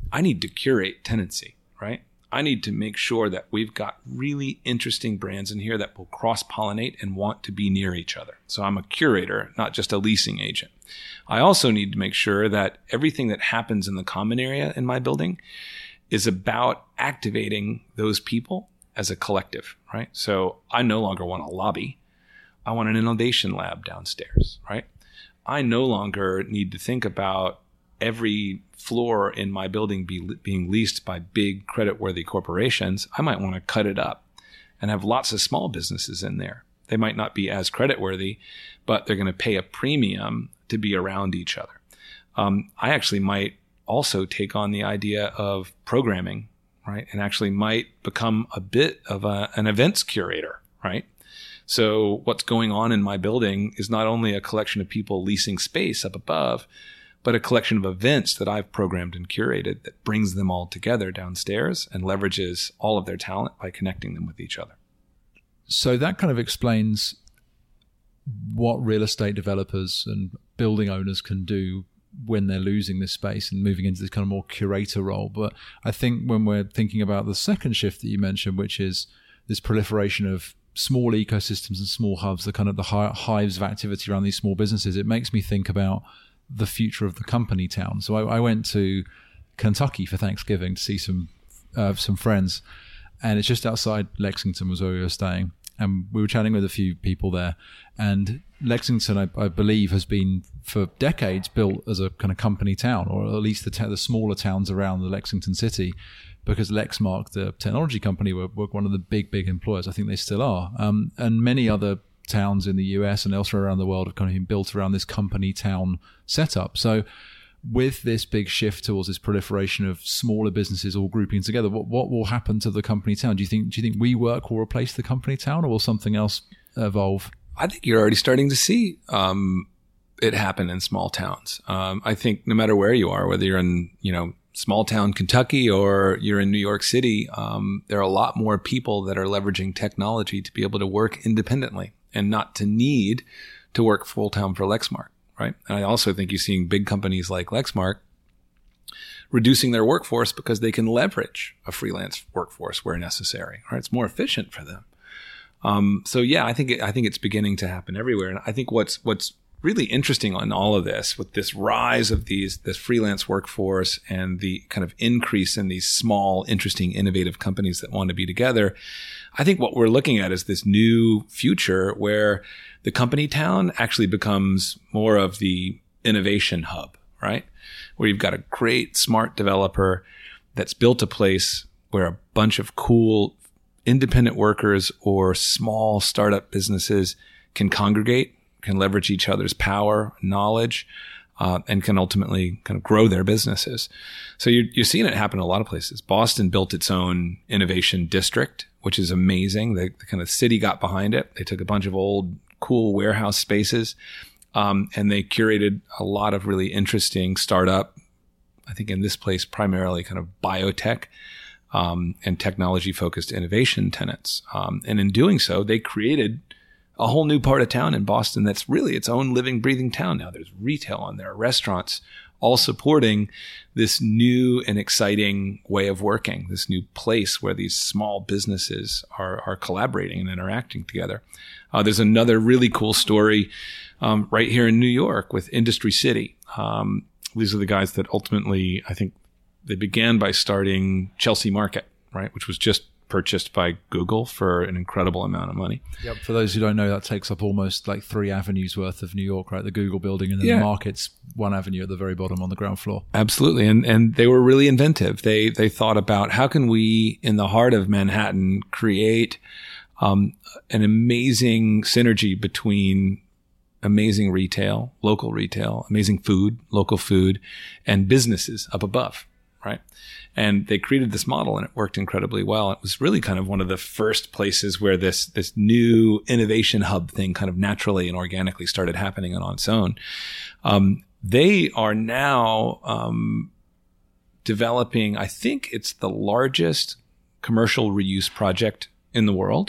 I need to curate tenancy, right? I need to make sure that we've got really interesting brands in here that will cross-pollinate and want to be near each other. So I'm a curator, not just a leasing agent. I also need to make sure that everything that happens in the common area in my building is about activating those people as a collective, right? So I no longer want a lobby. I want an innovation lab downstairs, right? I no longer need to think about every floor in my building be, being leased by big credit-worthy corporations. I might want to cut it up and have lots of small businesses in there. They might not be as credit-worthy, but they're going to pay a premium to be around each other. Um, I actually might also take on the idea of programming, right? And actually might become a bit of a, an events curator, right? So what's going on in my building is not only a collection of people leasing space up above, but a collection of events that I've programmed and curated that brings them all together downstairs and leverages all of their talent by connecting them with each other. So that kind of explains what real estate developers and building owners can do when they're losing this space and moving into this kind of more curator role. But I think when we're thinking about the second shift that you mentioned, which is this proliferation of small ecosystems and small hubs, the kind of the hives of activity around these small businesses, it makes me think about the future of the company town. So I, I went to Kentucky for Thanksgiving to see some uh, some friends, and it's just outside Lexington was where we were staying, and we were chatting with a few people there. And Lexington, I, I believe, has been for decades built as a kind of company town, or at least the, t- the smaller towns around the Lexington city, because Lexmark, the technology company, were, were one of the big, big employers. I think they still are. Um, and many other towns in the U S and elsewhere around the world have kind of been built around this company town setup. So with this big shift towards this proliferation of smaller businesses all grouping together, what, what will happen to the company town? Do you think, do you think WeWork will replace the company town, or will something else evolve? I think you're already starting to see um, it happen in small towns. Um, I think no matter where you are, whether you're in, you know, small town Kentucky or you're in New York City, um, there are a lot more people that are leveraging technology to be able to work independently and not to need to work full time for Lexmark, right? And I also think you're seeing big companies like Lexmark reducing their workforce because they can leverage a freelance workforce where necessary, right? It's more efficient for them. Um, so yeah, I think it, I think it's beginning to happen everywhere. And I think what's what's really interesting on all of this, with this rise of these this freelance workforce and the kind of increase in these small, interesting, innovative companies that want to be together, I think what we're looking at is this new future where the company town actually becomes more of the innovation hub, right? Where you've got a great, smart developer that's built a place where a bunch of cool independent workers or small startup businesses can congregate, can leverage each other's power, knowledge, uh, and can ultimately kind of grow their businesses. So you're, you're seeing it happen in a lot of places. Boston built its own innovation district, which is amazing. The, the kind of city got behind it. They took a bunch of old, cool warehouse spaces, um, and they curated a lot of really interesting startup, I think in this place, primarily kind of biotech, Um, and technology-focused innovation tenants. Um, and in doing so, they created a whole new part of town in Boston that's really its own living, breathing town now. There's retail and there are restaurants, all supporting this new and exciting way of working, this new place where these small businesses are, are collaborating and interacting together. Uh, there's another really cool story um, right here in New York with Industry City. Um, these are the guys that ultimately, I think, they began by starting Chelsea Market, right, which was just purchased by Google for an incredible amount of money. Yep. For those who don't know, that takes up almost like three avenues worth of New York, right? The Google building, and then yeah. the Market's one avenue at the very bottom on the ground floor. Absolutely. And and they were really inventive. They they thought about how can we, in the heart of Manhattan, create um, an amazing synergy between amazing retail, local retail, amazing food, local food, and businesses up above. Right. And they created this model and it worked incredibly well. It was really kind of one of the first places where this, this new innovation hub thing kind of naturally and organically started happening on its own. Um, they are now, um, developing, I think it's the largest commercial reuse project in the world,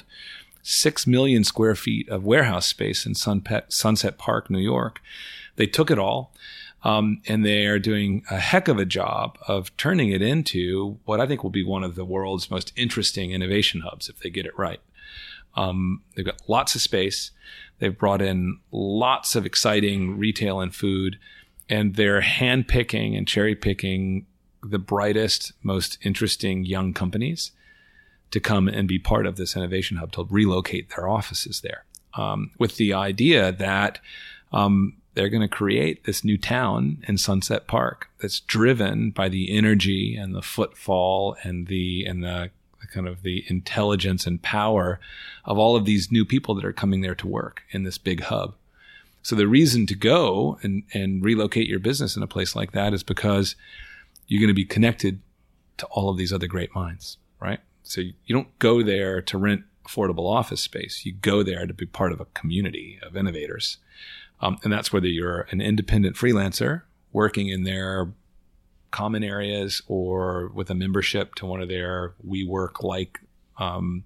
six million square feet of warehouse space in Sunset, Sunset Park, New York. They took it all. Um, and they are doing a heck of a job of turning it into what I think will be one of the world's most interesting innovation hubs if they get it right. Um, they've got lots of space. They've brought in lots of exciting retail and food, and they're handpicking and cherry picking the brightest, most interesting young companies to come and be part of this innovation hub, to relocate their offices there, um, with the idea that um, they're going to create this new town in Sunset Park that's driven by the energy and the footfall and the and the kind of the intelligence and power of all of these new people that are coming there to work in this big hub. So the reason to go and, and relocate your business in a place like that is because you're going to be connected to all of these other great minds, right? So you don't go there to rent affordable office space. You go there to be part of a community of innovators. Um, and that's whether you're an independent freelancer working in their common areas or with a membership to one of their WeWork-like um,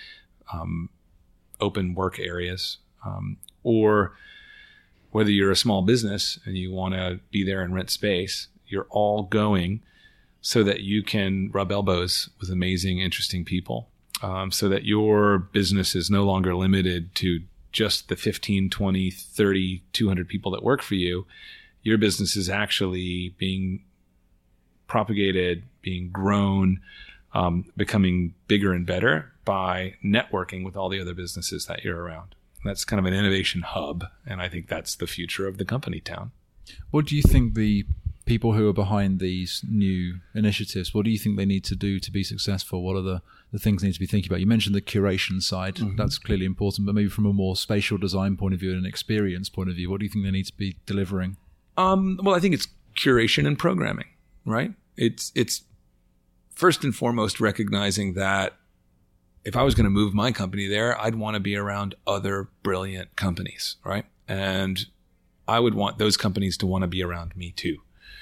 um, open work areas, um, or whether you're a small business and you want to be there and rent space. You're all going so that you can rub elbows with amazing, interesting people, um, so that your business is no longer limited to just the fifteen, twenty, thirty, two hundred people that work for you. Your business is actually being propagated, being grown, um, becoming bigger and better by networking with all the other businesses that you're around. That's kind of an innovation hub, and I think that's the future of the company town. What do you think the people who are behind these new initiatives, what do you think they need to do to be successful? What are the, the things they need to be thinking about? You mentioned the curation side. Mm-hmm. That's clearly important, but maybe from a more spatial design point of view and an experience point of view, what do you think they need to be delivering? Um, well, I think it's curation and programming, right? It's, it's first and foremost recognizing that if I was going to move my company there, I'd want to be around other brilliant companies, right? And I would want those companies to want to be around me too.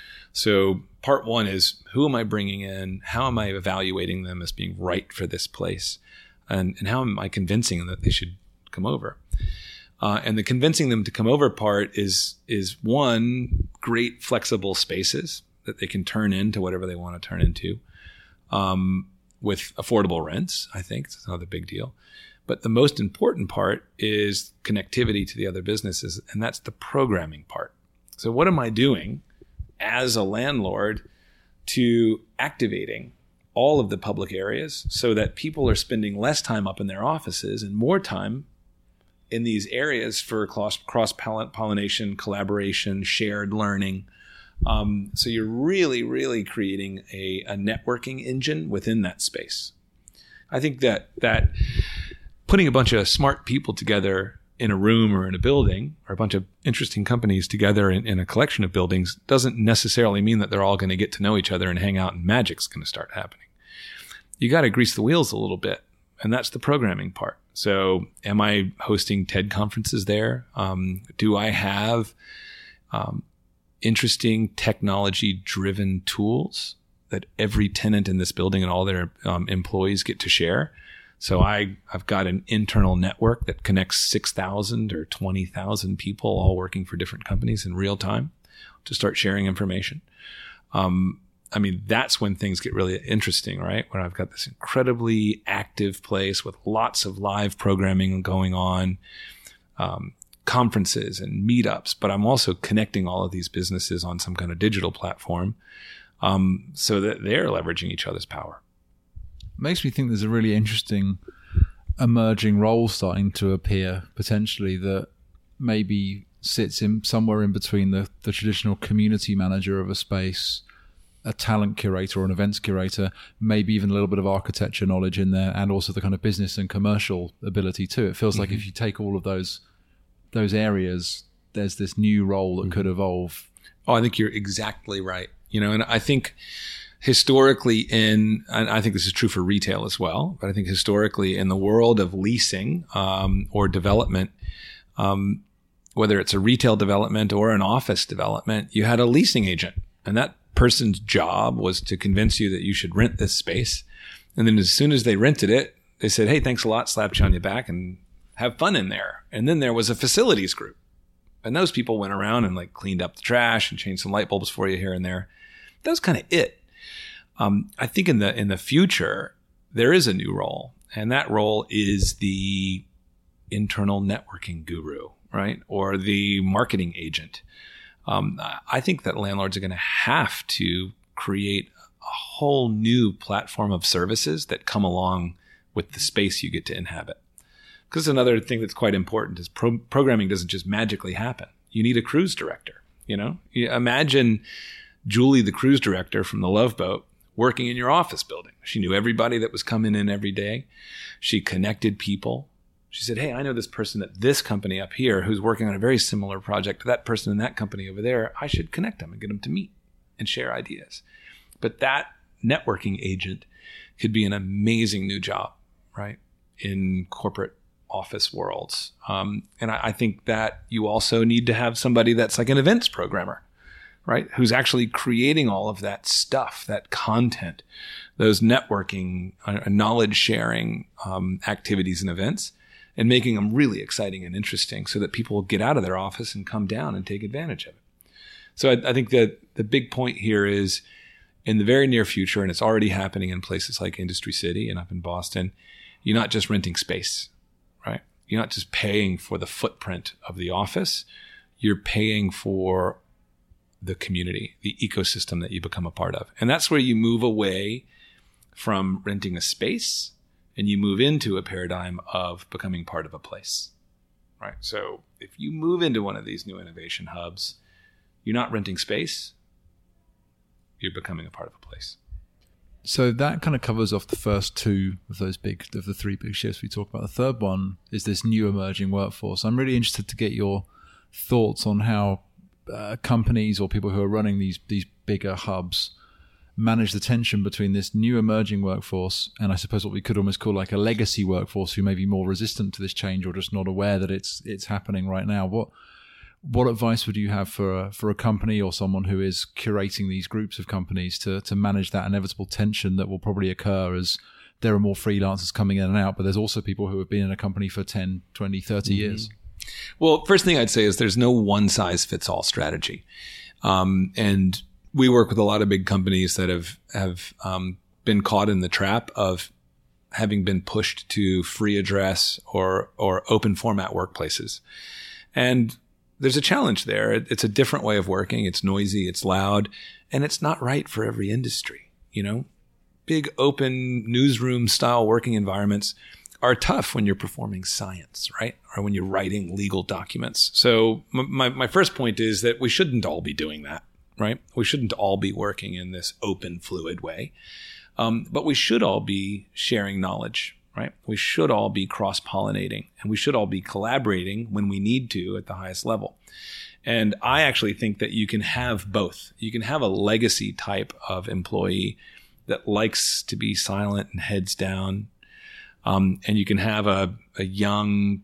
So part one is, who am I bringing in? How am I evaluating them as being right for this place? And, and how am I convincing them that they should come over? Uh, and the convincing them to come over part is, is one, great flexible spaces that they can turn into whatever they want to turn into, um, with affordable rents. I think it's another big deal. But the most important part is connectivity to the other businesses, and that's the programming part. So what am I doing as a landlord to activating all of the public areas so that people are spending less time up in their offices and more time in these areas for cross-pollination, collaboration, shared learning? Um, so you're really, really creating a, a networking engine within that space. I think that that putting a bunch of smart people together in a room or in a building, or a bunch of interesting companies together in, in a collection of buildings, doesn't necessarily mean that they're all going to get to know each other and hang out and magic's going to start happening. You got to grease the wheels a little bit, and that's the programming part. So am I hosting TED conferences there? Um, do I have um, interesting technology-driven tools that every tenant in this building and all their um, employees get to share? So I, I've got an internal network that connects six thousand or twenty thousand people all working for different companies in real time to start sharing information. Um, I mean, that's when things get really interesting, right? When I've got this incredibly active place with lots of live programming going on, um, conferences and meetups, but I'm also connecting all of these businesses on some kind of digital platform, um, so that they're leveraging each other's power. Makes me think there's a really interesting emerging role starting to appear potentially that maybe sits in somewhere in between the, the traditional community manager of a space, a talent curator or an events curator, maybe even a little bit of architecture knowledge in there, and also the kind of business and commercial ability too. It feels mm-hmm. like if you take all of those those areas, there's this new role that mm-hmm. could evolve. Oh, I think you're exactly right. You know, and I think historically in, and I think this is true for retail as well, but I think historically in the world of leasing um, or development, um, whether it's a retail development or an office development, you had a leasing agent, and that person's job was to convince you that you should rent this space. And then as soon as they rented it, they said, hey, thanks a lot, slapped you on your back and have fun in there. And then there was a facilities group. And those people went around and like cleaned up the trash and changed some light bulbs for you here and there. That was kind of it. Um, I think in the in the future, there is a new role, and that role is the internal networking guru, right? Or the marketing agent. Um, I think that landlords are going to have to create a whole new platform of services that come along with the space you get to inhabit. Because another thing that's quite important is pro- programming doesn't just magically happen. You need a cruise director. You know, you imagine Julie, the cruise director from the Love Boat, working in your office building. She knew everybody that was coming in every day. She connected people. She said, hey, I know this person at this company up here who's working on a very similar project to that person in that company over there. I should connect them and get them to meet and share ideas. But that networking agent could be an amazing new job, right, in corporate office worlds. Um, and I, I think that you also need to have somebody that's like an events programmer, right, who's actually creating all of that stuff, that content, those networking, uh, knowledge sharing um, activities and events, and making them really exciting and interesting so that people will get out of their office and come down and take advantage of it. So I, I think that the big point here is in the very near future, and it's already happening in places like Industry City and up in Boston, you're not just renting space, right? You're not just paying for the footprint of the office. You're paying for the community, the ecosystem that you become a part of. And that's where you move away from renting a space and you move into a paradigm of becoming part of a place, right? So if you move into one of these new innovation hubs, you're not renting space, you're becoming a part of a place. So that kind of covers off the first two of those big, of the three big shifts we talked about. The third one is this new emerging workforce. I'm really interested to get your thoughts on how uh, companies or people who are running these these bigger hubs manage the tension between this new emerging workforce and I suppose what we could almost call like a legacy workforce who may be more resistant to this change or just not aware that it's it's happening right now. What what advice would you have for a, for a company or someone who is curating these groups of companies to to manage that inevitable tension that will probably occur as there are more freelancers coming in and out, but there's also people who have been in a company for ten, twenty, thirty mm-hmm. years? Well, first thing I'd say is there's no one size fits all strategy. Um, and we work with a lot of big companies that have, have um, been caught in the trap of having been pushed to free address or, or open format workplaces. And there's a challenge there. It's a different way of working. It's noisy, it's loud, and it's not right for every industry. You know, big open newsroom style working environments are tough when you're performing science, right? Or when you're writing legal documents. So my, my first point is that we shouldn't all be doing that, right? We shouldn't all be working in this open, fluid way. Um, but we should all be sharing knowledge, right? We should all be cross-pollinating, and we should all be collaborating when we need to at the highest level. And I actually think that you can have both. You can have a legacy type of employee that likes to be silent and heads down. Um, and you can have a, a young,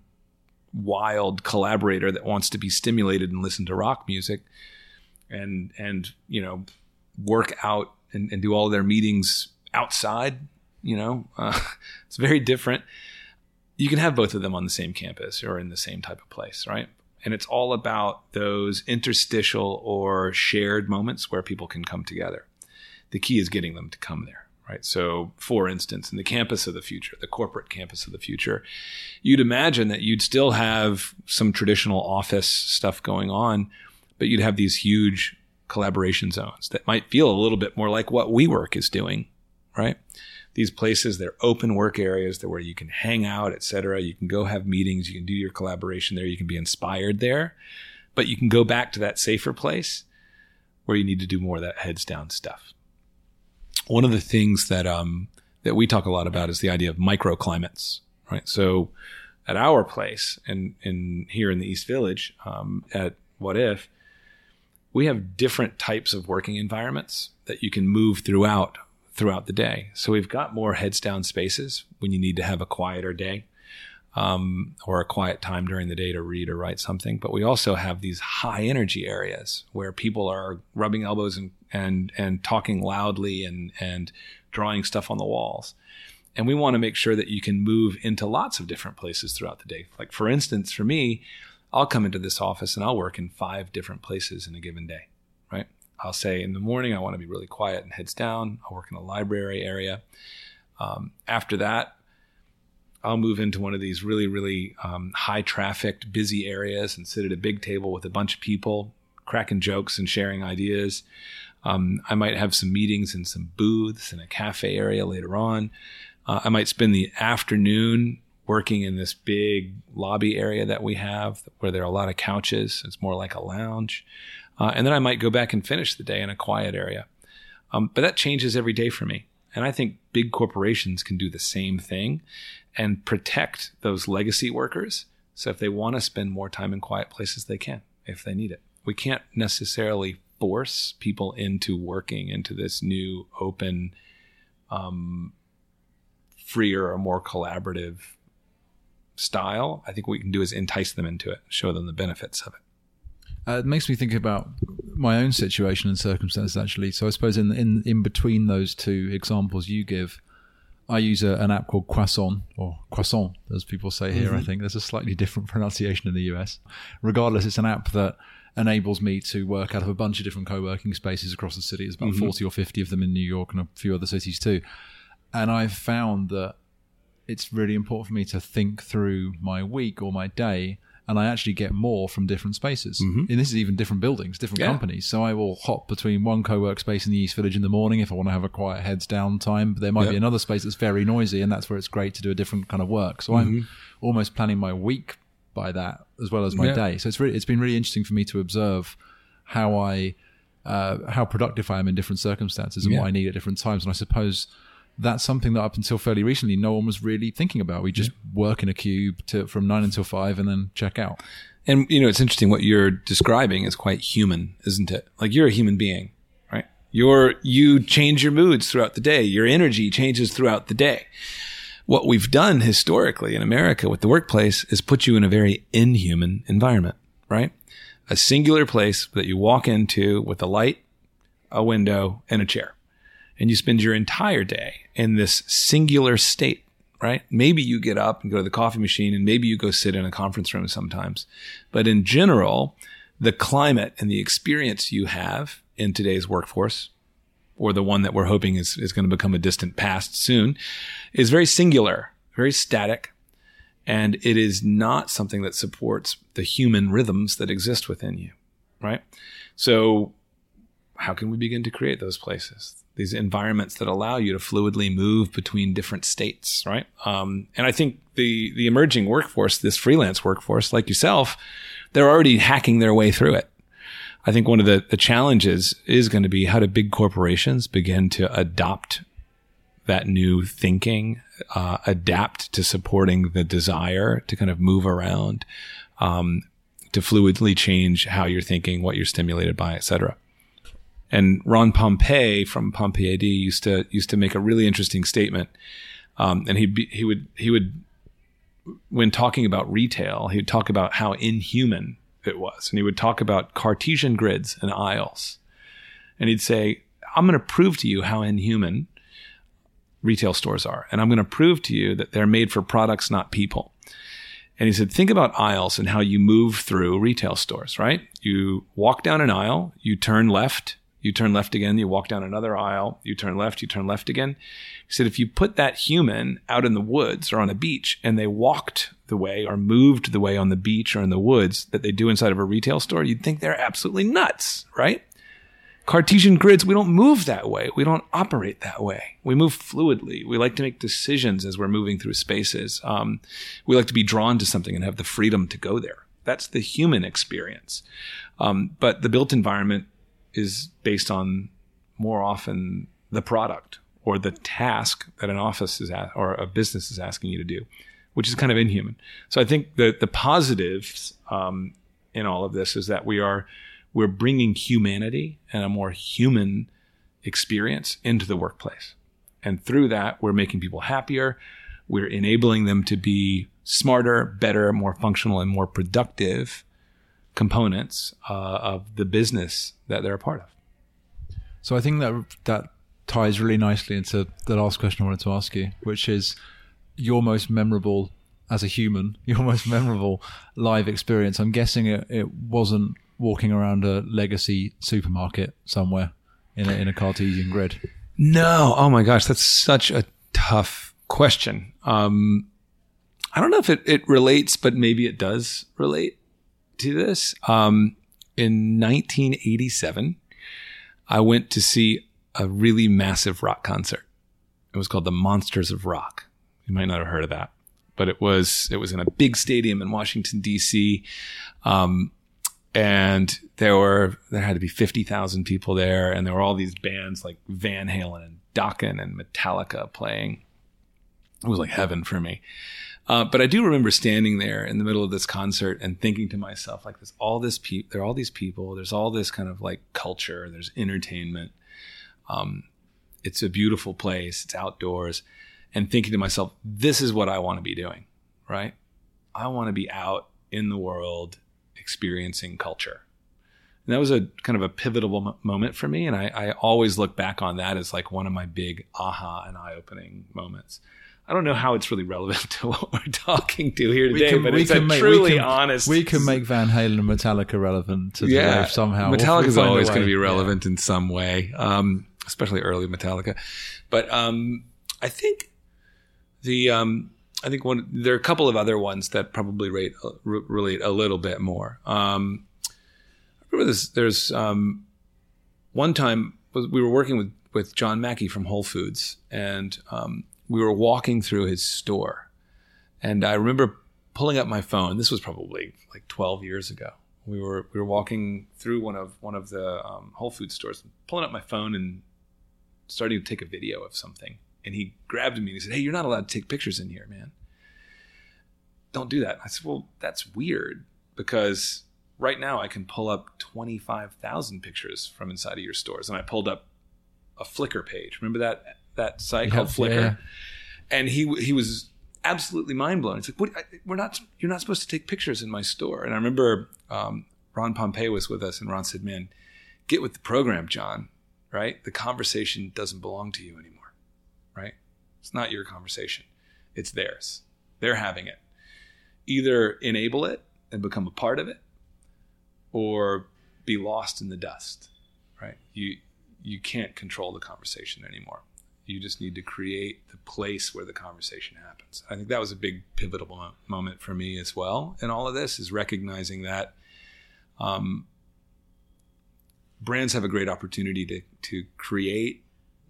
wild collaborator that wants to be stimulated and listen to rock music and, and you know, work out and, and do all their meetings outside. You know, uh, it's very different. You can have both of them on the same campus or in the same type of place, right? And it's all about those interstitial or shared moments where people can come together. The key is getting them to come there, right? So, for instance, in the campus of the future, the corporate campus of the future, you'd imagine that you'd still have some traditional office stuff going on, but you'd have these huge collaboration zones that might feel a little bit more like what WeWork is doing, right? These places, they're open work areas that where you can hang out, et cetera. You can go have meetings. You can do your collaboration there. You can be inspired there. But you can go back to that safer place where you need to do more of that heads down stuff. One of the things that um, that we talk a lot about is the idea of microclimates, right? So at our place and in, in here in the East Village um, at What If, we have different types of working environments that you can move throughout throughout the day. So we've got more heads down spaces when you need to have a quieter day um, or a quiet time during the day to read or write something. But we also have these high energy areas where people are rubbing elbows and and and talking loudly and and drawing stuff on the walls. And we want to make sure that you can move into lots of different places throughout the day. Like, for instance, for me, I'll come into this office and I'll work in five different places in a given day, right? I'll say in the morning, I want to be really quiet and heads down. I'll work in a library area. Um, after that, I'll move into one of these really, really um, high trafficked, busy areas and sit at a big table with a bunch of people, cracking jokes and sharing ideas. Um, I might have some meetings in some booths in a cafe area later on. Uh, I might spend the afternoon working in this big lobby area that we have where there are a lot of couches. It's more like a lounge. Uh, and then I might go back and finish the day in a quiet area. Um, but that changes every day for me. And I think big corporations can do the same thing and protect those legacy workers. So if they want to spend more time in quiet places, they can, if they need it. We can't necessarily force people into working into this new, open, um, freer or more collaborative style. I think what we can do is entice them into it, show them the benefits of it. Uh, it makes me think about my own situation and circumstances, actually. So I suppose in in, in between those two examples you give, I use a, an app called Croissant, or Croissant, as people say here. Mm-hmm. I think there's a slightly different pronunciation in the U S. Regardless, it's an app that enables me to work out of a bunch of different co-working spaces across the city. There's about mm-hmm. forty or fifty of them in New York and a few other cities too. And I've found that it's really important for me to think through my week or my day, and I actually get more from different spaces. Mm-hmm. And this is even different buildings, different yeah. companies. So I will hop between one co-work space in the East Village in the morning if I want to have a quiet heads down time. But there might yep. be another space that's very noisy, and that's where it's great to do a different kind of work. So mm-hmm. I'm almost planning my week by that as well as my yeah. day. So it's really, it's been really interesting for me to observe how I, uh, how productive I am in different circumstances and yeah. what I need at different times. And I suppose that's something that up until fairly recently, no one was really thinking about. We just yeah. work in a cube to, from nine until five and then check out. And, you know, it's interesting what you're describing is quite human, isn't it? Like you're a human being, right? You're, you change your moods throughout the day. Your energy changes throughout the day. What we've done historically in America with the workplace is put you in a very inhuman environment, right? A singular place that you walk into with a light, a window, and a chair. And you spend your entire day in this singular state, right? Maybe you get up and go to the coffee machine, and maybe you go sit in a conference room sometimes. But in general, the climate and the experience you have in today's workforce, or the one that we're hoping is, is going to become a distant past soon, is very singular, very static. And it is not something that supports the human rhythms that exist within you, right? So how can we begin to create those places? These environments that allow you to fluidly move between different states, right? Um, and I think the the emerging workforce, this freelance workforce like yourself, they're already hacking their way through it. I think one of the, the challenges is going to be how do big corporations begin to adopt that new thinking, uh, adapt to supporting the desire to kind of move around, um, to fluidly change how you're thinking, what you're stimulated by, et cetera. And Ron Pompei from Pompei A D used to used to make a really interesting statement. Um, and he he would he would when talking about retail, he would talk about how inhuman it was, and he would talk about Cartesian grids and aisles, and he'd say, "I'm going to prove to you how inhuman retail stores are, and I'm going to prove to you that they're made for products, not people." And he said, think about aisles and how you move through retail stores, right? You walk down an aisle, you turn left. You turn left again, you walk down another aisle, you turn left, you turn left again. He said, if you put that human out in the woods or on a beach and they walked the way or moved the way on the beach or in the woods that they do inside of a retail store, you'd think they're absolutely nuts, right? Cartesian grids, we don't move that way. We don't operate that way. We move fluidly. We like to make decisions as we're moving through spaces. Um, we like to be drawn to something and have the freedom to go there. That's the human experience. Um, but the built environment is based on more often the product or the task that an office is at, or a business is asking you to do, which is kind of inhuman. So I think the the positives um, in all of this is that we are we're bringing humanity and a more human experience into the workplace, and through that we're making people happier. We're enabling them to be smarter, better, more functional, and more productive components uh, of the business that they're a part of. So I think that that ties really nicely into the last question I wanted to ask you, which is your most memorable as a human, your most memorable live experience? I'm guessing it, it wasn't walking around a legacy supermarket somewhere in a, in a Cartesian grid. No. Oh my gosh, that's such a tough question. Um, I don't know if it, it relates, but maybe it does relate to this. Um, in nineteen eighty-seven, I went to see a really massive rock concert. It was called the Monsters of Rock. You might not have heard of that, but it was it was in a big stadium in Washington, D C, um, and there were there had to be fifty thousand people there, and there were all these bands like Van Halen and Dokken and Metallica playing. It was like heaven for me. Uh, but I do remember standing there in the middle of this concert and thinking to myself, like, there's all this pe- there are all these people, there's all this kind of like culture, there's entertainment. Um, it's a beautiful place, it's outdoors, and thinking to myself, this is what I want to be doing, right? I want to be out in the world experiencing culture. And that was a kind of a pivotal moment for me. And I, I always look back on that as like one of my big aha and eye-opening moments. I don't know how it's really relevant to what we're talking to here today, can, but it's a make, truly can, honest. We can make Van Halen and Metallica relevant to yeah, today somehow. Metallica's we'll, we'll always going to be relevant yeah. in some way, um, especially early Metallica. But um, I think the um, I think one there are a couple of other ones that probably rate, relate a little bit more. Um, I remember this. There's um, one time we were working with with John Mackey from Whole Foods, and um, we were walking through his store, and I remember pulling up my phone. This was probably like twelve years ago. We were we were walking through one of one of the um, Whole Foods stores, pulling up my phone and starting to take a video of something. And he grabbed me and he said, "Hey, you're not allowed to take pictures in here, man. Don't do that." I said, "Well, that's weird because right now I can pull up twenty-five thousand pictures from inside of your stores." And I pulled up a Flickr page. Remember that? that site yeah, called Flickr, yeah. And he he was absolutely mind blown. He's like, "What? We're not. You're not supposed to take pictures in my store." And I remember um, Ron Pompei was with us, and Ron said, "Man, get with the program, John. Right? The conversation doesn't belong to you anymore. Right? It's not your conversation. It's theirs. They're having it. Either enable it and become a part of it, or be lost in the dust. Right? You you can't control the conversation anymore." You just need to create the place where the conversation happens. I think that was a big pivotal mo- moment for me as well. And all of this is recognizing that um, brands have a great opportunity to, to create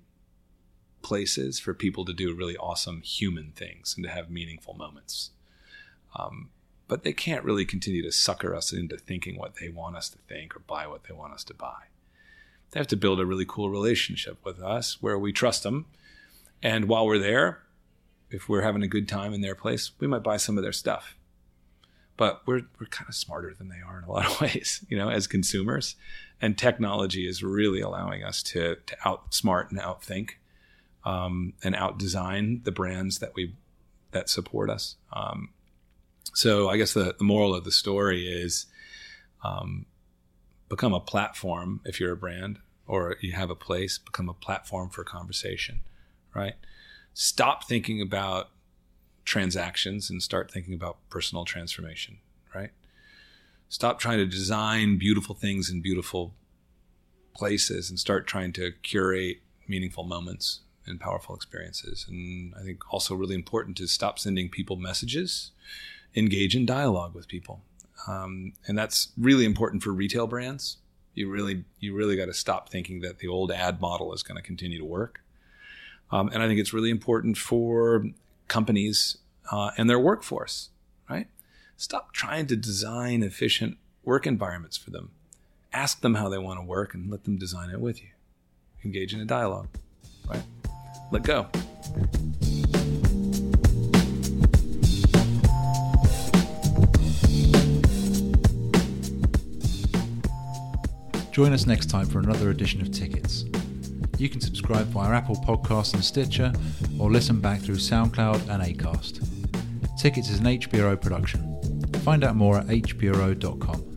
places for people to do really awesome human things and to have meaningful moments. Um, but they can't really continue to sucker us into thinking what they want us to think or buy what they want us to buy. They have to build a really cool relationship with us where we trust them. And while we're there, if we're having a good time in their place, we might buy some of their stuff. But we're we're kind of smarter than they are in a lot of ways, you know, as consumers. And technology is really allowing us to to outsmart and outthink um, and outdesign the brands that we that support us. Um, so I guess the, the moral of the story is um, become a platform if you're a brand or you have a place, become a platform for conversation, right? Stop thinking about transactions and start thinking about personal transformation, right? Stop trying to design beautiful things in beautiful places and start trying to curate meaningful moments and powerful experiences. And I think also really important to stop sending people messages, engage in dialogue with people. Um, and that's really important for retail brands. You really, you really got to stop thinking that the old ad model is going to continue to work. Um, and I think it's really important for companies uh, and their workforce, right? Stop trying to design efficient work environments for them. Ask them how they want to work and let them design it with you. Engage in a dialogue, right? Let go. Join us next time for another edition of Tickets. You can subscribe via Apple Podcasts and Stitcher, or listen back through SoundCloud and Acast. Tickets is an H B R O production. Find out more at h b r o dot com.